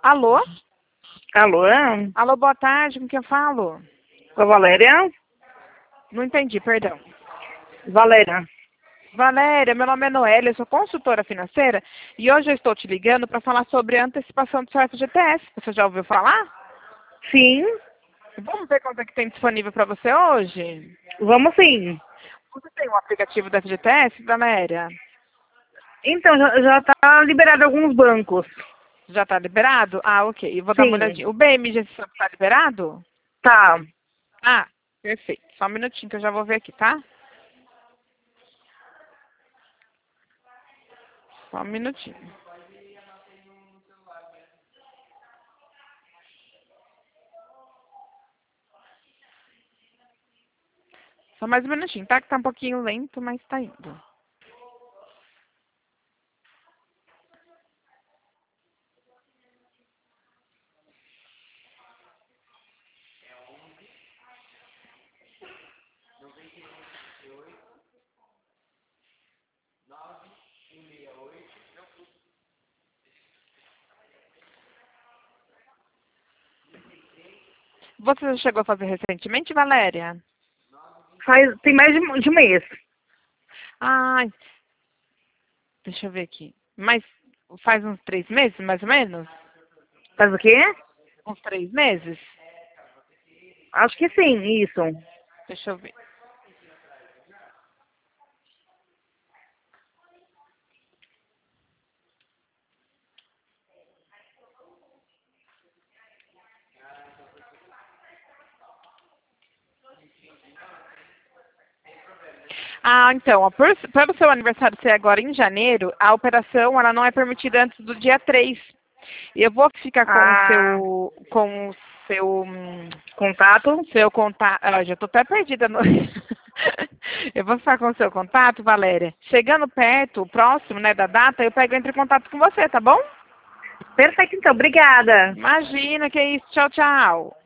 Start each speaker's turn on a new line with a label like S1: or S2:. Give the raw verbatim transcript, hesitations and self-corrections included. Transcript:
S1: Alô?
S2: Alô? é?
S1: Alô, boa tarde, com quem eu falo?
S2: Com a Valéria?
S1: Não entendi, perdão.
S2: Valéria.
S1: Valéria, meu nome é Noélia, eu sou consultora financeira e hoje eu estou te ligando para falar sobre a antecipação do seu F G T S. Você já ouviu falar?
S2: Sim,
S1: Vamos ver quanto é que tem disponível para você hoje?
S2: vamos sim.
S1: Você tem um aplicativo do F G T S, Valéria?
S2: Então, já, já tá liberado alguns bancos.
S1: Já está liberado? Ah, ok. Eu vou dar uma
S2: Sim,
S1: olhadinha. O B M G está liberado?
S2: tá.
S1: Ah, perfeito. Só um minutinho que eu já vou ver aqui, tá? Só um minutinho. Só mais um minutinho, tá? Que tá um pouquinho lento, mas tá indo. Você já chegou a fazer recentemente, Valéria?
S2: Faz, tem mais de, um- de um mês.
S1: Ai, deixa eu ver aqui. Mas faz uns três meses, mais ou menos?
S2: Faz o quê?
S1: Uns três meses?
S2: Acho que sim, isso.
S1: Deixa eu ver. Ah, então, ó, por, pelo seu aniversário ser agora em janeiro, a operação ela não é permitida antes do dia três. Eu vou ficar com o
S2: Ah,
S1: seu, com o seu, hum,
S2: contato?
S1: seu contato. Ah, já tô até perdida. No... Eu vou ficar com o seu contato, Valéria. Chegando perto, próximo, né, da data, eu pego e entro em contato com você, tá bom?
S2: Perfeito, então. Obrigada.
S1: Imagina, que é isso. Tchau, tchau.